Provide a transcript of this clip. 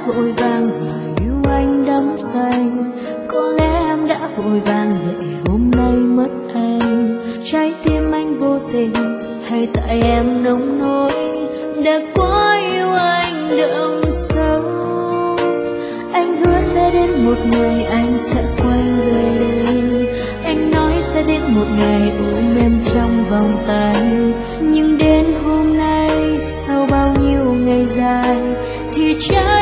vội vàng và yêu anh đắm say. Có lẽ em đã vội vàng để hôm nay mất anh. Trái tim anh vô tình hay tại em nông nổi đã quá yêu anh đậm sâu. Anh hứa sẽ đến một ngày anh sẽ quay về đây. Anh nói sẽ đến một ngày ôm em trong vòng tay. Nhưng đến hôm nay sau bao nhiêu ngày dài thì trái